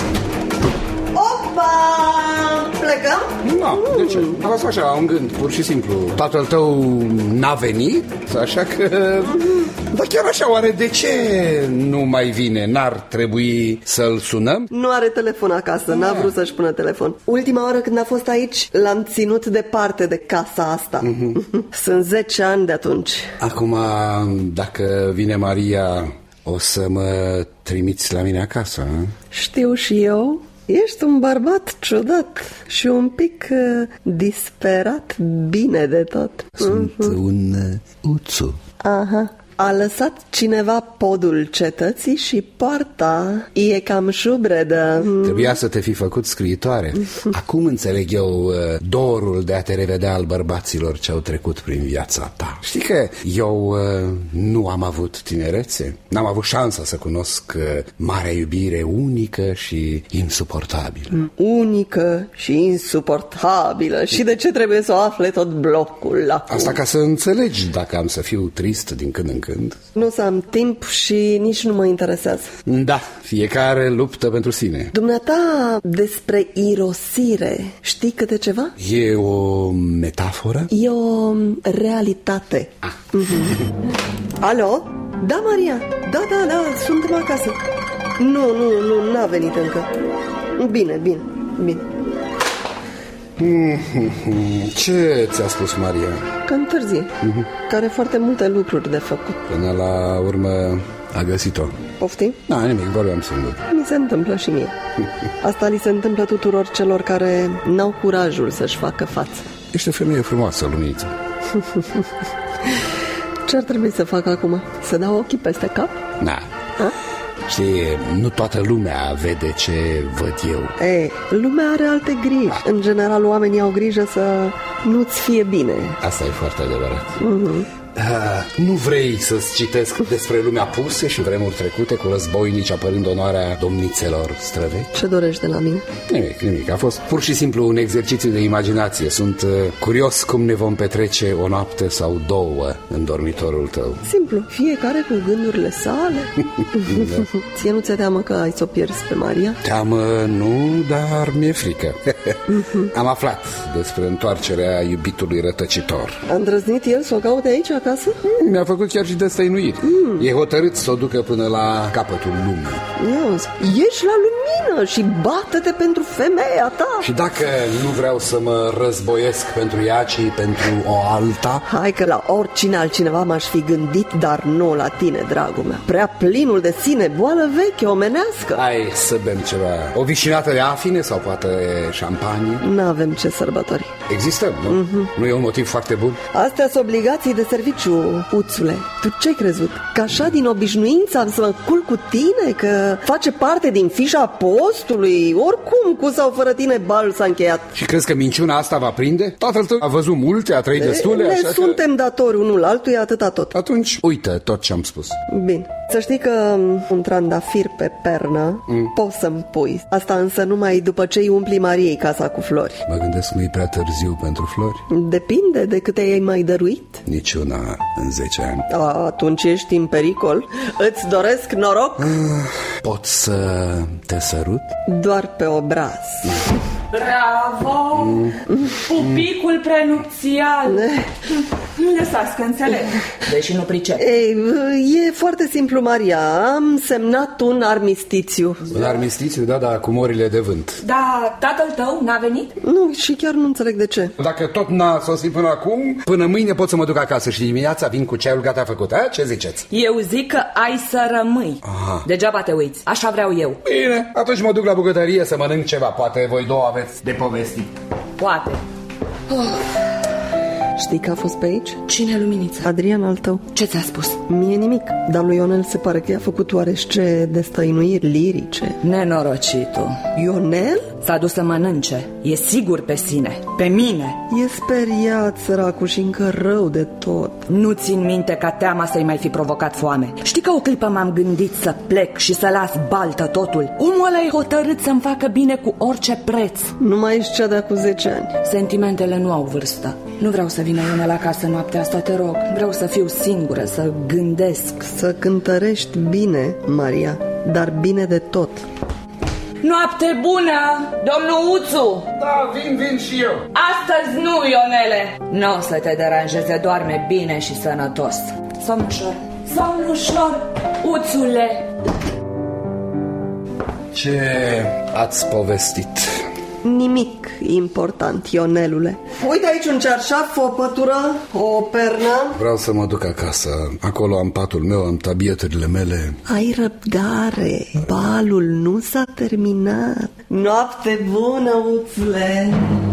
Plecăm? Nu, de ce? Am fost așa, un gând, pur și simplu. Tatăl tău n-a venit, așa că... Dar chiar așa, oare de ce nu mai vine? N-ar trebui să-l sunăm? Nu are telefon acasă, n-a vrut să-și pună telefon. Ultima oară când a fost aici, l-am ținut departe de casa asta. Sunt 10 ani de atunci. Acum, dacă vine Maria, o să mă trimiți la mine acasă? Știu și eu. Ești un bărbat ciudat și un pic disperat bine de tot. Sunt un uțu. Aha. A lăsat cineva podul cetății și poarta e cam șubredă. Trebuia să te fi făcut scriitoare. Acum înțeleg eu dorul de a te revedea al bărbaților ce au trecut prin viața ta. Știi că eu nu am avut tinerețe. N-am avut șansa să cunosc marea iubire unică și insuportabilă. Unică și insuportabilă. Și de ce trebuie să o afle tot blocul acum? Asta ca să înțelegi dacă am să fiu trist din când în când. Nu să am timp și nici nu mă interesează. Da, fiecare luptă pentru sine. Dumneata, despre irosire, știi câte ceva? E o metaforă? E o realitate. Alo? Da, Maria? Da, suntem acasă. Nu, n-a venit încă. Bine. Ce ți-a spus Maria? Că întârzie, că are foarte multe lucruri de făcut. Până la urmă a găsit-o. Poftim? Da, nimic, vorbeam singur. Mi se întâmplă și mie. Asta li se întâmplă tuturor celor care n-au curajul să-și facă față. Ești o femeie frumoasă, Luminiță. Ce ar trebui să fac acum? Să dau ochii peste cap? Da. Știi, nu toată lumea vede ce văd eu. Lumea are alte griji. În general, oamenii au grijă să nu-ți fie bine. Asta e foarte adevărat. Nu vrei să-ți citesc despre lumea pusă și vremuri trecute cu războinici apărând onoarea domnițelor străvechi? Ce dorești de la mine? Nimic. A fost pur și simplu un exercițiu de imaginație. Sunt curios cum ne vom petrece o noapte sau două în dormitorul tău. Simplu, fiecare cu gândurile sale. Da. Ție nu ți-e teamă că ai să o pierzi pe Maria? Teamă nu, dar mi-e frică. Am aflat despre întoarcerea iubitului rătăcitor. A îndrăznit el să o caute aici acasă? Mi-a făcut chiar și destăinuiri. E hotărât să o ducă până la capătul lumii. Ieși la lumină și bată-te pentru femeia ta. Și dacă nu vreau să mă războiesc pentru ea, ci pentru o alta? Hai că la oricine altcineva m-aș fi gândit, dar nu la tine, dragul meu. Prea plinul de sine, boală veche, omenească. Hai să bem ceva. O vișinată de afine sau poate șampanie? N-avem ce sărbători. Există, nu? Nu e un motiv foarte bun? Astea sunt obligații de serviciu, Uțule. Tu ce-ai crezut? Că așa din obișnuință am să mă culc cu tine? Că face parte din fișa postului? Oricum, cu sau fără tine, balul s-a încheiat. Și crezi că minciuna asta va prinde? Tatăl tău a văzut multe, a trăit destule, așa suntem datori unul altuia, atâta tot. Atunci, uită tot ce am spus. Bine. Să știi că un trandafir pe pernă poți să-mi pui. Asta însă numai după ce îi umpli Mariei casa cu flori. Mă gândesc că nu-i prea târziu pentru flori. Depinde de câte ai mai dăruit. Niciuna în 10 ani. Atunci ești în pericol. Îți doresc noroc. Pot să te sărut? Doar pe obraz. Bravo! Pupicul prenupțial. Nu lăsați că înțeleg, deși nu pricep. E foarte simplu, Maria. Am semnat un armistițiu. Un armistițiu, da, cu morile de vânt. Da, tatăl tău n-a venit? Nu, și chiar nu înțeleg de ce. Dacă tot n-a sosit până acum, până mâine pot să mă duc acasă și dimineața vin cu ceaiul gata făcut. Ce ziceți? Eu zic că ai să rămâi. Degeaba te uiți, așa vreau eu. Bine, atunci mă duc la bucătărie să mănânc ceva. Poate voi două aveți de povestit. Poate. Știi că a fost pe aici? Cine, Luminița? Adrian al tău. Ce ți-a spus? Mie nimic, dar lui Ionel se pare că i-a făcut oarește destăinuiri lirice. Nenorocitul. Ionel? S-a dus să mănânce. E sigur pe sine, pe mine. E speriat, săracul, și încă rău de tot. Nu țin minte ca teama să-i mai fi provocat foame. Știi că o clipă m-am gândit să plec și să las baltă totul. Omul ăla e hotărât să-mi facă bine cu orice preț. Nu mai ești cea de acum 10 ani. Sentimentele nu au vârstă. Nu vreau să vină Ionel acasă noaptea asta, te rog. Vreau să fiu singură, să gândesc. Să cântărești bine, Maria, dar bine de tot. Noapte bună, domnul Uțu! Da, vin și eu. Astăzi nu, Ionele. Nu o să te deranjeze, doarme bine și sănătos. Somn ușor, somn ușor, Uțule. Ce ați povestit? Nimic important, Ionelule. Uite aici un cearșaf, o pătură, o pernă. Vreau să mă duc acasă. Acolo am patul meu, am tabieturile mele. Ai răbdare, balul nu s-a terminat. Noapte bună, Uțule.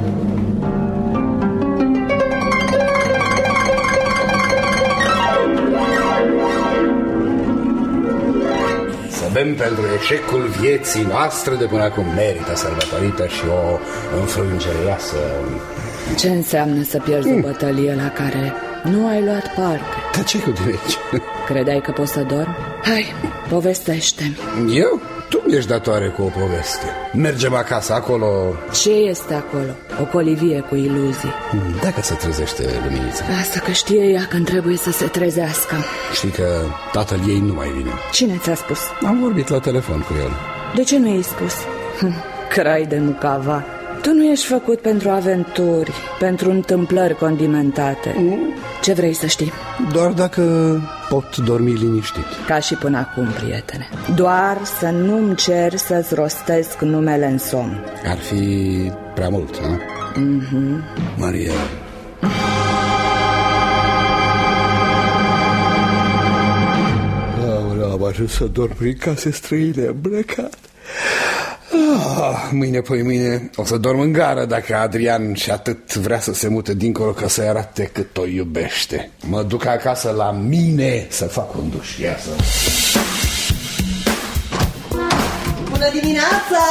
Bem pentru eșecul vieții noastre de până acum. Merită sărbătorită și o înfrângereasă. Ce înseamnă să pierzi o bătălie la care nu ai luat parte? Dar ce cu tine aici? Credeai că poți să dormi? Hai, povestește-mi. Eu? Tu mi-ești datoare cu o poveste. Mergem acasă, acolo... Ce este acolo? O colivie cu iluzii. Dacă se trezește Luminița. Asta că știe ea când trebuie să se trezească. Știi că tatăl ei nu mai vine. Cine ți-a spus? Am vorbit la telefon cu el. De ce nu i-ai spus? Crai de mucava. Tu nu ești făcut pentru aventuri, pentru întâmplări condimentate. Ce vrei să știi? Doar dacă pot dormi liniștit. Ca și până acum, prietene. Doar să nu-mi ceri să-ți rostesc numele în somn. Ar fi prea mult, nu? Maria... Am ajuns să dorm prin case străine îmbrăcat. Mâine, poi mâine o să dorm în gară dacă Adrian și atât vrea să se mute dincolo ca să-i arate cât o iubește. Mă duc acasă la mine să fac un duș. Iasă. Bună dimineața!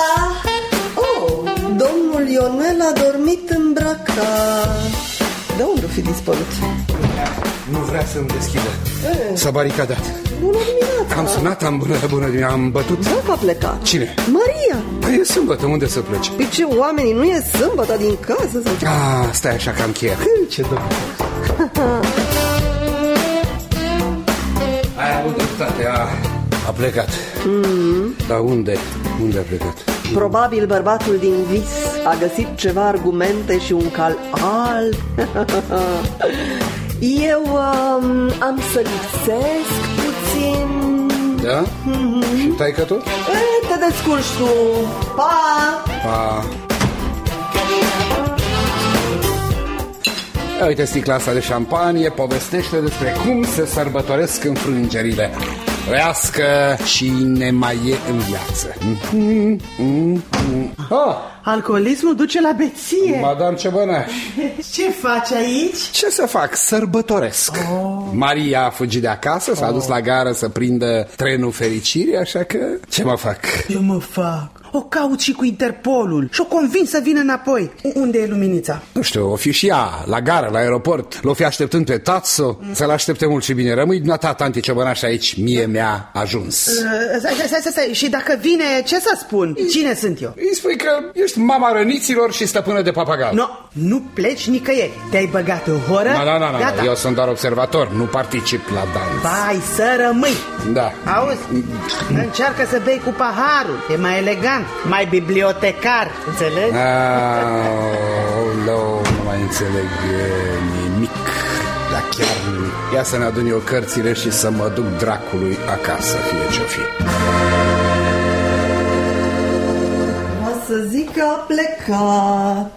Domnul Ionel a dormit îmbrăcat. De unde o fi dispărut? Nu vrea să-mi deschidă. S-a baricadat. Bună dimineața. Am sunat, bună dimineața, am bătut. Da, a plecat. Cine? Maria. Păi e sâmbătă, unde să plece? Pe ce, oamenii, nu e sâmbătă din casă? Sau... Stai așa că am chiar. Ce domnule? Ai avut dreptate, a plecat. Dar unde? Unde a plecat? Probabil bărbatul din vis a găsit ceva argumente și un cal alb. Eu am să lipsesc puțin. Da? Și taică tot? Te descurci tu. Pa! Pa! Uite sticla asta de șampanie, povestește despre cum se sărbătoresc înfrângerile. Trăiască și ne mai e în viață. Alcoolismul duce la beție. Madame Ciobănaș. Ce faci aici? Ce să fac? Sărbătoresc. Maria a fugit de acasă, s-a dus la gară să prindă trenul fericirii, așa că ce mă fac? Ce mă fac? O caut și cu Interpolul și o convins să vină înapoi. Unde e Luminița? Nu știu, o fi și ea, la gară, la aeroport. L-o fi așteptând pe Tatsu. Să-l aștepte mult și bine. Rămâi dumneata, tanti Ciobănaș, aici. Mie mi-a ajuns. Stai. Și dacă vine, ce să spun? Cine sunt eu? Îi spui că ești mama răniților și stăpână de papagal. Nu pleci nicăieri. Te-ai băgat în horă? Nu, eu sunt doar observator, nu particip la dans. Vai să rămâi. Da. Auzi? Încearcă să bei cu paharul. E mai elegant, mai bibliotecar. Înțelegi? Nu mai înțeleg nimic. Dar chiar nimic. Ia să ne adun eu cărțile și să mă duc dracului acasă, fie ce-o fi. Să zic că a plecat.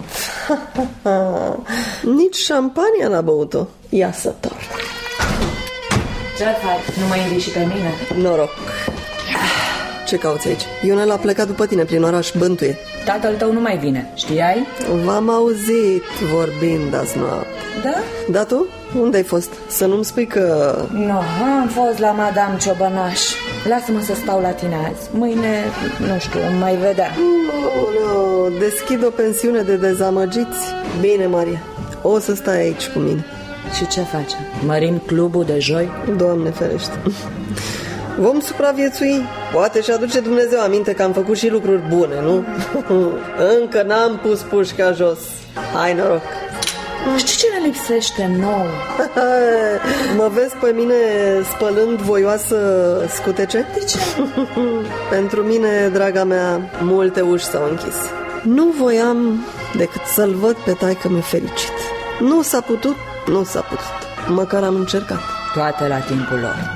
Nici șampania n-a băut-o. Ia să torn. Ce faci? Nu mă inviti și pe mine? Noroc. Ce cauți aici? Ionel a plecat după tine prin oraș, bântuie. Tatăl tău nu mai vine, știai? V-am auzit vorbind azi noapte. Da? Da, tu? Unde ai fost? Să nu-mi spui că... Nu, am fost la Madame Ciobănaș. Lasă-mă să stau la tine azi. Mâine, nu știu, mai vedea. Nu, deschid o pensiune de dezamăgiți. Bine, Maria, o să stai aici cu mine. Și ce facem? Mărim clubul de joi? Doamne ferește. Vom supraviețui. Poate și aduce Dumnezeu aminte că am făcut și lucruri bune, nu? Încă n-am pus pușca jos. Hai noroc. Știi ce ne lipsește nou? Mă vezi pe mine spălând voioasă scutece? De ce? Pentru mine, draga mea, multe uși s-au închis. Nu voiam decât să-l văd pe taică-mi fericit. Nu s-a putut. Măcar am încercat. Toate la timpul lor.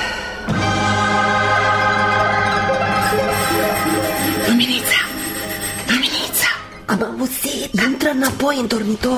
Luminița! Am auzit! Intră înapoi în dormitor.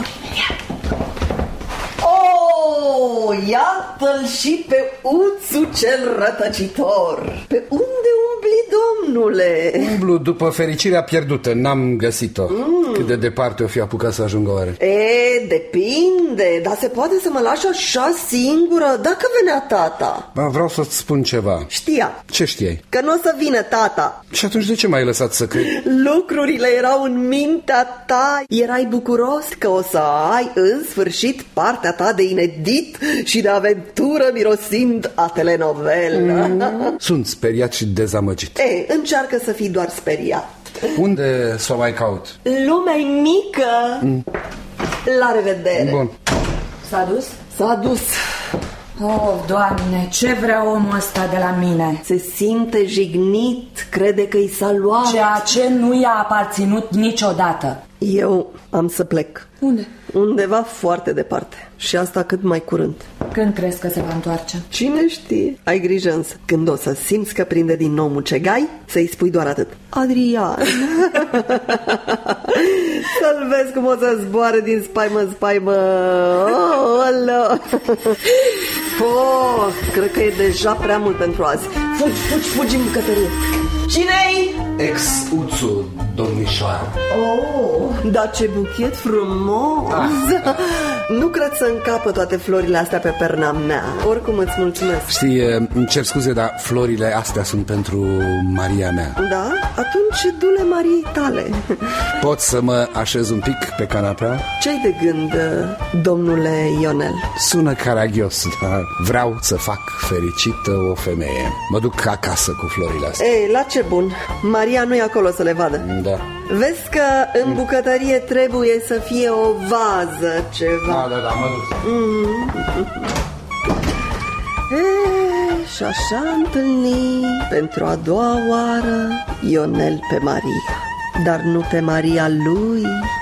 Iată-l și pe Uțu cel rătăcitor. Pe unde umbli, domnule? Umblu după fericirea pierdută, n-am găsit-o. Cât de departe o fi apucat să ajungă oare? Depinde, dar se poate să mă lași așa singură dacă venea tata. Vreau să-ți spun ceva. Știa. Ce știai? Că nu o să vină tata. Și atunci de ce m-ai lăsat să cred? Lucrurile erau în mintea ta. Erai bucuros că o să ai în sfârșit partea ta de inedit și de aventură mirosind a telenovelă. Sunt speriat și dezamăgit. Încearcă să fii doar speriat. Unde să o mai caut? Lumea-i mică. La revedere. Bun. S-a dus? S-a dus. Oh, Doamne, ce vrea omul ăsta de la mine? Se simte jignit, crede că i s-a luat. Ceea ce nu i-a aparținut niciodată. Eu am să plec. Unde? Undeva foarte departe. Și asta cât mai curând. Când crezi că se va întoarce? Cine știe? Ai grijă însă. Când o să simți că prinde din nou mucegai, să-i spui doar atât: Adrian. Să-l vezi cum o să zboare din spaimă în spaimă. Cred că e deja prea mult pentru azi. Fugi în bucătărie. Cine-i? Ex-Uțu, domnișoară. Dar ce buchet frumos. Nu cred să încapă toate florile astea pe perna mea. Oricum îți mulțumesc. Știi, îmi cer scuze, dar florile astea sunt pentru Maria mea. Da? Atunci du-le Mariei tale. Pot să mă așez un pic pe canapea? Ce-ai de gând, domnule Ionel? Sună caragios, dar vreau să fac fericită o femeie. Mă duc acasă cu florile astea. Ei, la ce bun. Maria nu e acolo să le vadă. Da. Vezi că în bucătărie trebuie să fie o vază, ceva. Da, mă duc. Și așa întâlni pentru a doua oară Ionel pe Maria, dar nu pe Maria lui.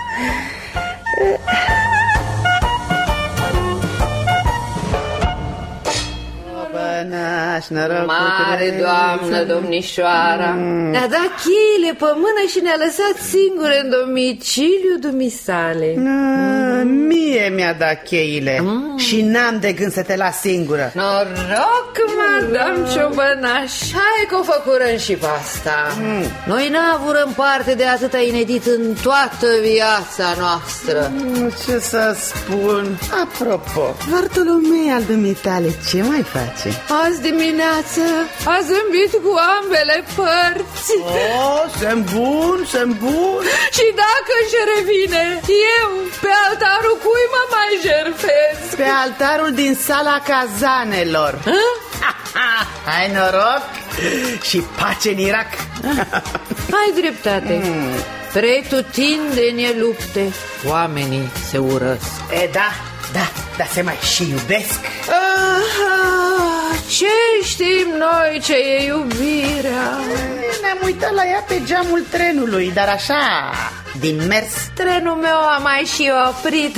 Mare doamnă, domnișoara, ne-a dat cheile pe mână și ne-a lăsat singure în domiciliu dumisale. Mie mi-a dat cheile și n-am de gând să te las singură. Noroc, madame Ciobănaș, hai că o făcurăm și pe asta. Noi n-avurăm parte de atâta inedit în toată viața noastră. Ce să spun? Apropo, Bartolomei al dumitale, ce mai face? Azi dimineață a zâmbit cu ambele părți. Sunt bun. Și dacă își revine, eu pe altarul cui mă mai jertfez? Pe altarul din sala cazanelor. Hai noroc și pace în Irak. Ai dreptate. Pretutindeni e lupte, oamenii se urăsc. Da, se mai și iubesc. Ce știm noi ce e iubirea? Ne-am uitat la ea pe geamul trenului, dar așa, din mers. Trenul meu a mai și oprit.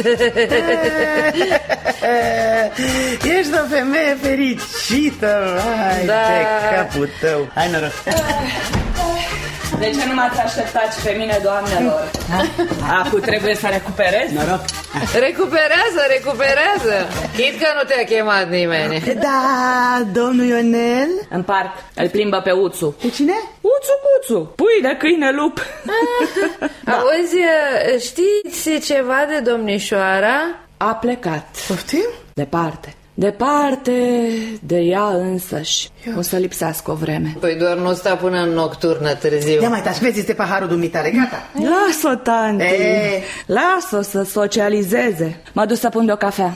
Ești o femeie fericită. Hai de capul tău. Hai noroc. De ce nu m-ați așteptat și pe mine, doamnelor? Acum trebuie să recuperez? Noroc. Recuperează. Chit că nu te-a chemat nimeni. Da, domnul Ionel? În parc, îl plimbă pe Uțu. Pe cine? Uțu, pui de câine lup. Auzi, știți ceva de domnișoara? A plecat. Poftim? Departe de ea însăși. O să lipsească o vreme. Păi doar nu sta până în nocturnă târziu. Ia mai tașpeți-te paharul dumitale, gata? Lasă-o, tanti. Lasă-o să socializeze. Mă duc să pun de o cafea.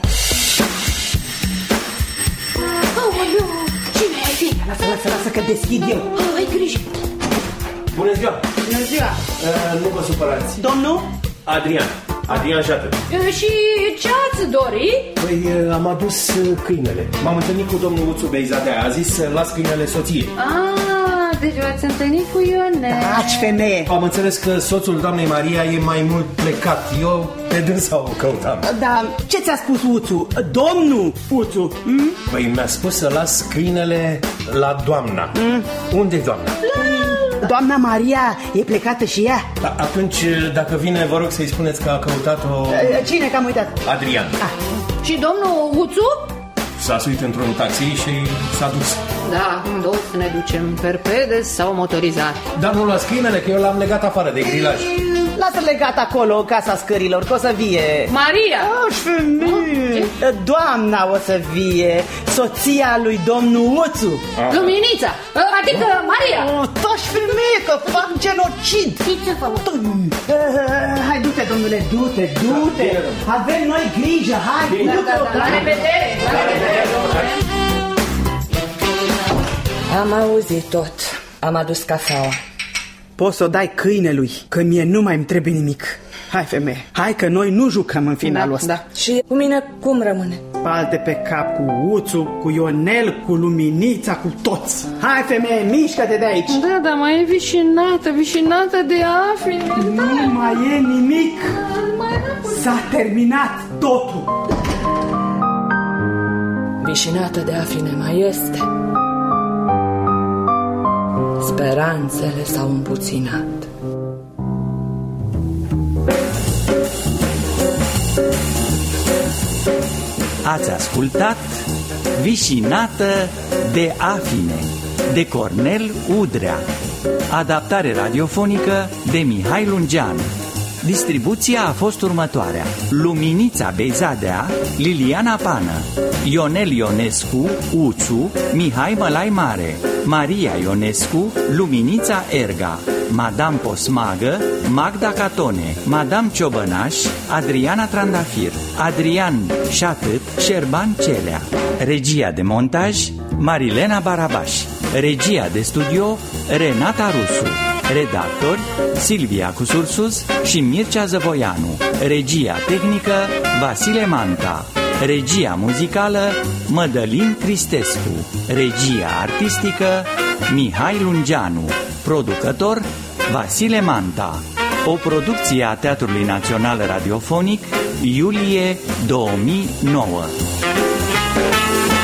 Cine ai fi? Lasă că deschid eu. Ai grijă. Bună ziua! Bună ziua! Nu vă supărați. Domnul? Adrian Jată. Și ce ați dori? Păi am adus câinele. M-am întâlnit cu domnul Uțu Beizadea. A zis să las câinele soției. Deci v-ați întâlnit cu Ionel. Taci, femeie! Am înțeles că soțul doamnei Maria e mai mult plecat. Eu pe dânsa o căutam. Da, ce ți-a spus Uțu? Domnul Uțu? Păi mi-a spus să las câinele la doamna. Unde-i doamna? Doamna Maria e plecată și ea. Atunci, dacă vine, vă rog să-i spuneți că a căutat-o... Cine că am uitat? Adrian. Și domnul Uțu? S-a suit într-un taxi și s-a dus. Da, toți ne ducem perpede sau motorizat. Dar nu luați câinele, că eu l-am legat afară de grilaj. Lasă legat acolo în casa scărilor, că o să vie Maria! femeie! Doamna o să vie, soția lui domnul Uțu. Luminița, adică Maria! Toși femeie, că fac genocid. Hai, du-te, domnule, du-te. Avem noi grijă, hai. La revedere! Am auzit tot. Am adus cafeaua. Poți să o dai câinelui, că mie nu mai îmi trebuie nimic. Hai, femeie, hai că noi nu jucăm în finalul ăsta. Și cu mine cum rămâne? Palte pe cap cu Uțu, cu Ionel, cu Luminița, cu toți. Hai, femeie, mișcă-te de aici. Da, dar mai e vișinată de afine. Nu mai e nimic. S-a terminat totul. Vișinată de afine mai este. Speranțele s-au împuținat. Ați ascultat Vișinată de afine de Cornel Udrea. Adaptare radiofonică de Mihai Lungeanu. Distribuția a fost următoarea: Luminița Beizadea, Liliana Pană, Ionel Ionescu, Uțu, Mihai Mălai Mare, Maria Ionescu, Luminița Erga, Madame Posmagă, Magda Catone, Madame Ciobănaș, Adriana Trandafir, Adrian Șatât, Șerban Celea. Regia de montaj, Marilena Barabaș. Regia de studio, Renata Rusu. Redactori, Silvia Cusursus și Mircea Zăvoianu. Regia tehnică, Vasile Manta. Regia muzicală, Mădălin Cristescu. Regia artistică, Mihai Lungeanu. Producător, Vasile Manta. O producție a Teatrului Național Radiofonic, iulie 2009.